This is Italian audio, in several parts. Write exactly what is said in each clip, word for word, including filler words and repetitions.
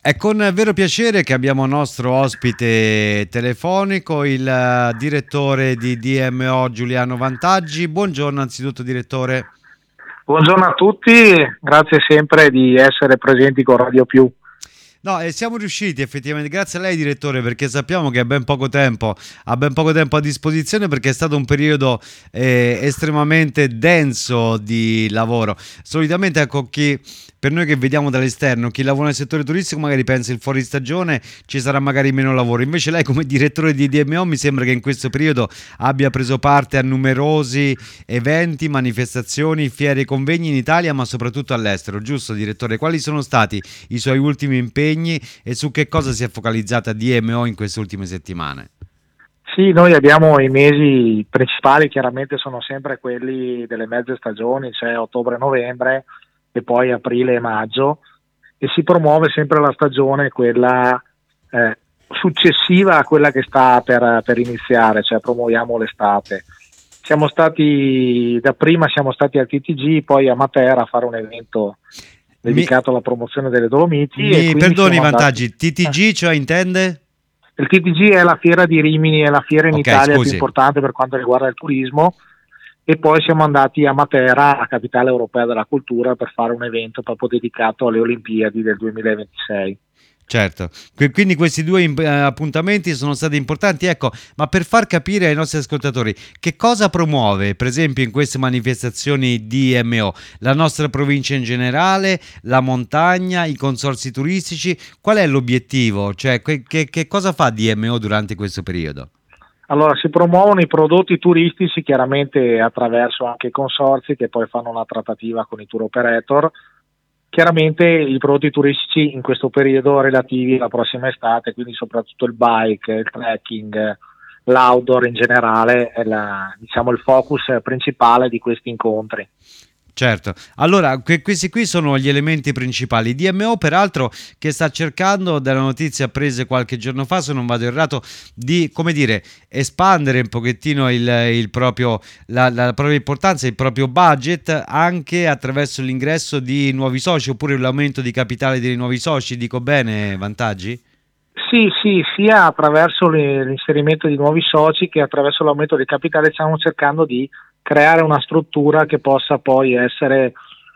È con vero piacere che abbiamo nostro ospite telefonico il eh, direttore di D M O Giuliano Vantaggi. Buongiorno anzitutto direttore. Buongiorno a tutti, grazie sempre di essere presenti con Radio Più. No, e siamo riusciti effettivamente, grazie a lei direttore, perché sappiamo che ha ben poco tempo, ha ben poco tempo a disposizione perché è stato un periodo eh, estremamente denso di lavoro. Solitamente ecco chi, per noi che vediamo dall'esterno, chi lavora nel settore turistico magari pensa il fuori stagione ci sarà magari meno lavoro, invece lei come direttore di D M O mi sembra che in questo periodo abbia preso parte a numerosi eventi, manifestazioni, fiere e convegni in Italia ma soprattutto all'estero, giusto direttore? Quali sono stati i suoi ultimi impegni e su che cosa si è focalizzata D M O in queste ultime settimane? Sì, noi abbiamo i mesi principali, chiaramente sono sempre quelli delle mezze stagioni, cioè ottobre-novembre e poi aprile e maggio, e si promuove sempre la stagione, quella eh, successiva a quella che sta per, per iniziare, cioè promuoviamo l'estate. Siamo stati, da prima siamo stati al T T G, poi a Matera a fare un evento dedicato mi, alla promozione delle Dolomiti. Mi e perdoni i Vantaggi, andati. T T G, cioè intende? Il T T G è la fiera di Rimini, è la fiera in okay, Italia scusi. più importante per quanto riguarda il turismo, e poi siamo andati a Matera, la capitale europea della cultura, per fare un evento proprio dedicato alle Olimpiadi del duemilaventisei. Certo, quindi questi due appuntamenti sono stati importanti, ecco, ma per far capire ai nostri ascoltatori che cosa promuove, per esempio in queste manifestazioni D M O, la nostra provincia in generale, la montagna, i consorzi turistici, qual è l'obiettivo? Cioè, che, che cosa fa D M O durante questo periodo? Allora, si promuovono i prodotti turistici chiaramente attraverso anche i consorzi che poi fanno una trattativa con i tour operator. Chiaramente i prodotti turistici in questo periodo relativi alla prossima estate, quindi soprattutto il bike, il trekking, l'outdoor in generale è la, diciamo, il focus principale di questi incontri. Certo, allora que- questi qui sono gli elementi principali. D M O peraltro che sta cercando, dalla notizia prese qualche giorno fa se non vado errato, di, come dire, espandere un pochettino il, il proprio, la, la propria importanza, il proprio budget anche attraverso l'ingresso di nuovi soci oppure l'aumento di capitale dei nuovi soci, dico bene Vantaggi? Sì, sì, sia attraverso le, l'inserimento di nuovi soci che attraverso l'aumento del capitale stiamo cercando di creare una struttura che possa poi essere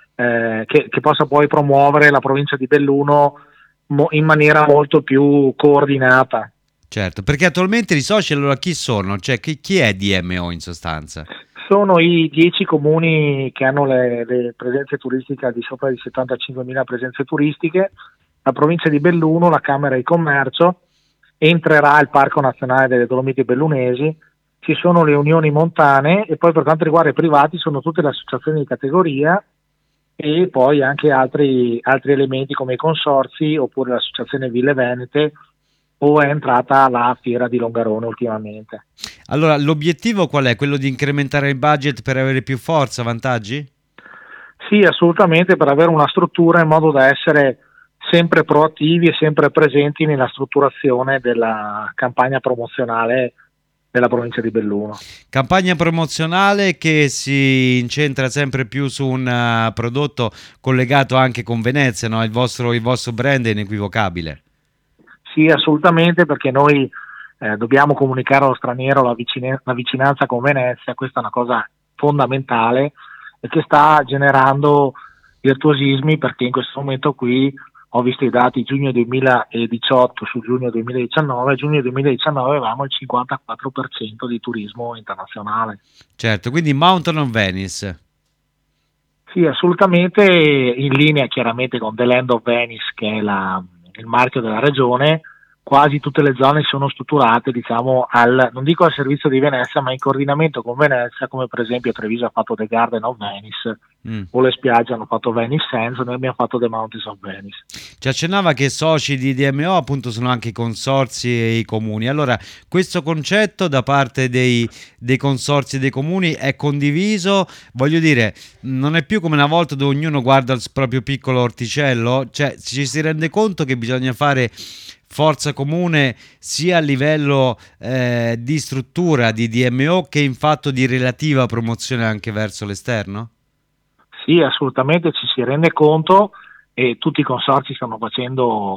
eh, che, che possa poi promuovere la provincia di Belluno mo- in maniera molto più coordinata. Certo, perché attualmente i soci allora chi sono? Cioè chi, chi è D M O in sostanza? Sono i dieci comuni che hanno le, le presenze turistiche di sopra di settantacinquemila presenze turistiche, la provincia di Belluno, la Camera di Commercio, entrerà il Parco Nazionale delle Dolomiti Bellunesi, ci sono le unioni montane e poi per quanto riguarda i privati sono tutte le associazioni di categoria e poi anche altri, altri elementi come i consorzi oppure l'associazione Ville Venete, o è entrata la fiera di Longarone ultimamente. Allora l'obiettivo qual è? Quello di incrementare il budget per avere più forza, Vantaggi? Sì, assolutamente, per avere una struttura in modo da essere sempre proattivi e sempre presenti nella strutturazione della campagna promozionale della provincia di Belluno. Campagna promozionale che si incentra sempre più su un uh, prodotto collegato anche con Venezia, no? Il vostro, il vostro brand è inequivocabile. Sì, assolutamente, perché noi eh, dobbiamo comunicare allo straniero la, vicine- la vicinanza con Venezia, questa è una cosa fondamentale e che sta generando virtuosismi, perché in questo momento qui ho visto i dati giugno duemiladiciotto su giugno duemiladiciannove, giugno duemiladiciannove avevamo il cinquantaquattro per cento di turismo internazionale. Certo, quindi Mountain of Venice. Sì, assolutamente, in linea chiaramente con The Land of Venice, che è la, il marchio della regione. Quasi tutte le zone sono strutturate, diciamo, al, non dico al servizio di Venezia, ma in coordinamento con Venezia, come per esempio Treviso ha fatto The Garden of Venice, mm. o le spiagge hanno fatto Venice Sands, noi abbiamo fatto The Mountains of Venice. Ci accennava che soci di D M O appunto sono anche i consorzi e i comuni. Allora, questo concetto da parte dei, dei consorzi e dei comuni è condiviso? Voglio dire, non è più come una volta dove ognuno guarda il proprio piccolo orticello? Cioè, ci si rende conto che bisogna fare forza comune sia a livello eh, di struttura di D M O che in fatto di relativa promozione anche verso l'esterno? Sì, assolutamente ci si rende conto e tutti i consorzi stanno facendo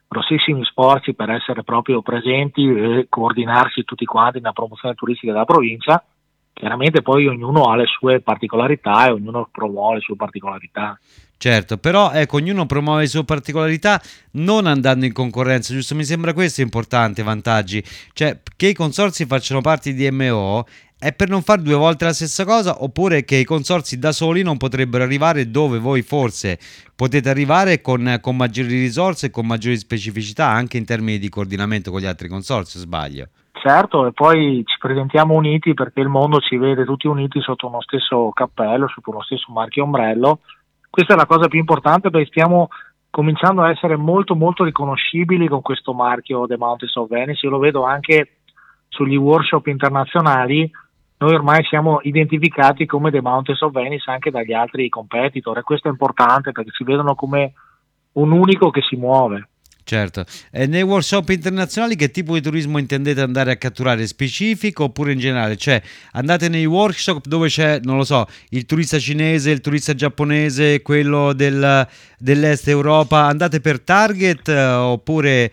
grossissimi sforzi per essere proprio presenti e coordinarsi tutti quanti nella promozione turistica della provincia. Chiaramente poi ognuno ha le sue particolarità e ognuno promuove le sue particolarità. Certo, però ecco, ognuno promuove le sue particolarità non andando in concorrenza, giusto? Mi sembra questo importante, vantaggi. Cioè, che i consorzi facciano parte di M O è per non fare due volte la stessa cosa, oppure che i consorzi da soli non potrebbero arrivare dove voi forse potete arrivare con, con maggiori risorse e con maggiori specificità anche in termini di coordinamento con gli altri consorzi, o sbaglio? Certo, e poi ci presentiamo uniti perché il mondo ci vede tutti uniti sotto uno stesso cappello, sotto uno stesso marchio ombrello. Questa è la cosa più importante, perché stiamo cominciando a essere molto molto riconoscibili con questo marchio The Mountains of Venice. Io lo vedo anche sugli workshop internazionali, noi ormai siamo identificati come The Mountains of Venice anche dagli altri competitor, e questo è importante perché ci vedono come un unico che si muove. Certo, e nei workshop internazionali che tipo di turismo intendete andare a catturare? Specifico oppure in generale? Cioè andate nei workshop dove c'è, non lo so, il turista cinese, il turista giapponese, quello del, dell'est Europa, andate per target eh, oppure,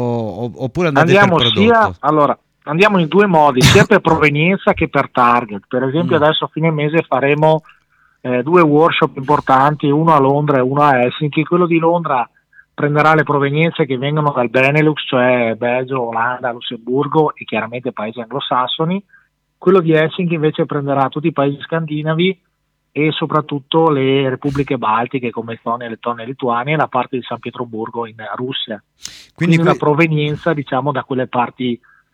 o, oppure andate Andiamo per prodotto? sia, allora, andiamo in due modi, sia per provenienza che per target. Per esempio Mm. adesso a fine mese faremo eh, due workshop importanti, uno a Londra e uno a Helsinki. Quello di Londra prenderà le provenienze che vengono dal Benelux, cioè Belgio, Olanda, Lussemburgo e chiaramente paesi anglosassoni. Quello di Helsinki invece prenderà tutti i paesi scandinavi e soprattutto le repubbliche baltiche come Estonia, Lettonia e Lituania e la parte di San Pietroburgo in Russia. Quindi Quindi que- la provenienza, diciamo, da quelle parti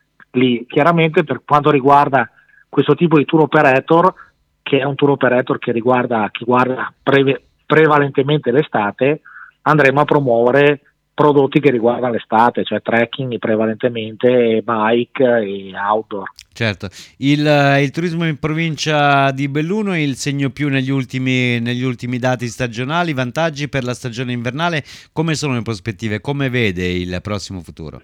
lì. Chiaramente per quanto riguarda questo tipo di tour operator, che è un tour operator che riguarda, che guarda preve- prevalentemente l'estate, andremo a promuovere prodotti che riguardano l'estate, cioè trekking prevalentemente, bike e outdoor. certo, il, eh, il turismo in provincia di Belluno è il segno più negli ultimi, negli ultimi dati stagionali, vantaggi per la stagione invernale, come sono le prospettive, come vede il prossimo futuro?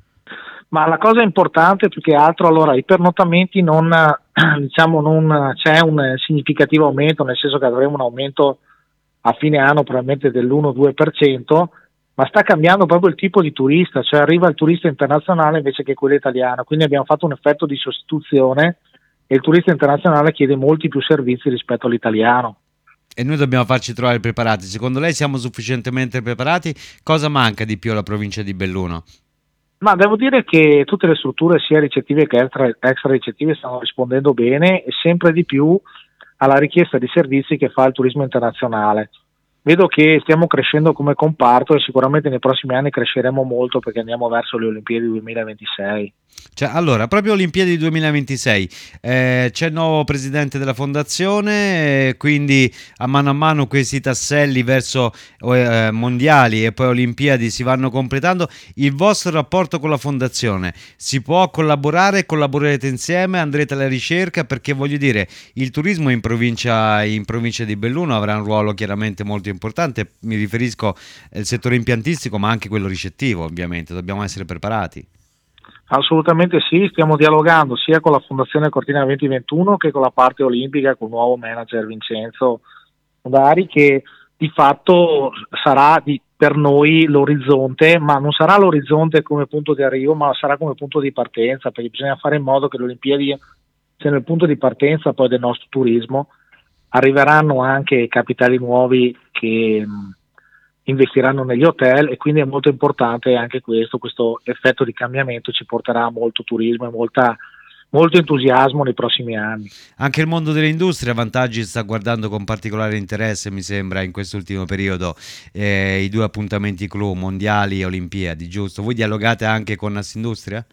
Ma la cosa importante più che altro, allora, i pernottamenti non, diciamo, non c'è un significativo aumento, nel senso che avremo un aumento a fine anno probabilmente dell'uno due per cento, ma sta cambiando proprio il tipo di turista, cioè arriva il turista internazionale invece che quello italiano, quindi abbiamo fatto un effetto di sostituzione e il turista internazionale chiede molti più servizi rispetto all'italiano. E noi dobbiamo farci trovare preparati. Secondo lei siamo sufficientemente preparati? Cosa manca di più alla provincia di Belluno? Ma devo dire che tutte le strutture sia ricettive che extra, extra ricettive stanno rispondendo bene e sempre di più alla richiesta di servizi che fa il turismo internazionale. Vedo che stiamo crescendo come comparto e sicuramente nei prossimi anni cresceremo molto perché andiamo verso le Olimpiadi duemilaventisei. Cioè, allora, proprio Olimpiadi duemilaventisei, eh, c'è il nuovo presidente della fondazione, eh, quindi a mano a mano questi tasselli verso eh, mondiali e poi Olimpiadi si vanno completando. Il vostro rapporto con la fondazione, si può collaborare, collaborerete insieme, andrete alla ricerca, perché voglio dire, il turismo in provincia, in provincia di Belluno avrà un ruolo chiaramente molto importante, mi riferisco al settore impiantistico ma anche quello ricettivo, ovviamente, dobbiamo essere preparati. Assolutamente sì, stiamo dialogando sia con la Fondazione Cortina duemilaventuno che con la parte olimpica, con il nuovo manager Vincenzo Dari, che di fatto sarà di, per noi l'orizzonte, ma non sarà l'orizzonte come punto di arrivo, ma sarà come punto di partenza, perché bisogna fare in modo che le Olimpiadi siano il punto di partenza poi del nostro turismo. Arriveranno anche capitali nuovi che mh, investiranno negli hotel e quindi è molto importante anche questo, questo effetto di cambiamento ci porterà a molto turismo e molta, molto entusiasmo nei prossimi anni. Anche il mondo delle industrie a vantaggi sta guardando con particolare interesse, mi sembra, in quest'ultimo periodo, eh, i due appuntamenti clou, mondiali e Olimpiadi, giusto? Voi dialogate anche con Assindustria?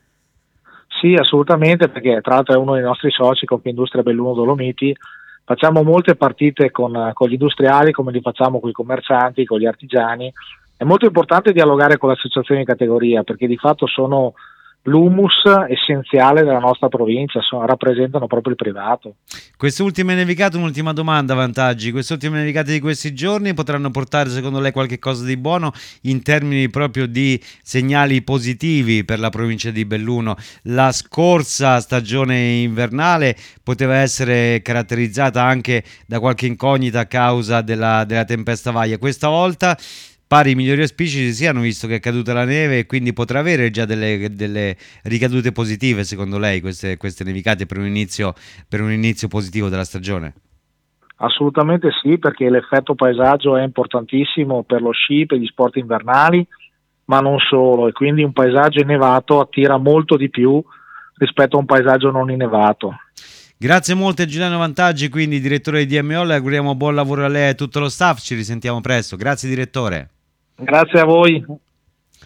Sì, assolutamente, perché tra l'altro è uno dei nostri soci, Confindustria Belluno Dolomiti. Facciamo molte partite con, con gli industriali, come li facciamo con i commercianti, con gli artigiani. È molto importante dialogare con le associazioni di categoria, perché di fatto sono l'humus essenziale della nostra provincia, sono, rappresentano proprio il privato. Queste ultime nevicate, un'ultima domanda, vantaggi, queste ultime nevicate di questi giorni potranno portare secondo lei qualche cosa di buono in termini proprio di segnali positivi per la provincia di Belluno? La scorsa stagione invernale poteva essere caratterizzata anche da qualche incognita a causa della, della tempesta Vaia, questa volta pari migliori auspici ci siano, visto che è caduta la neve, e quindi potrà avere già delle, delle ricadute positive, secondo lei, queste, queste nevicate per un inizio, per un inizio positivo della stagione? Assolutamente sì, perché l'effetto paesaggio è importantissimo per lo sci, per gli sport invernali, ma non solo, e quindi un paesaggio innevato attira molto di più rispetto a un paesaggio non innevato. Grazie molte Giuliano Vantaggi, quindi direttore di D M O, le auguriamo buon lavoro a lei e a tutto lo staff, ci risentiamo presto. Grazie direttore. Grazie a voi.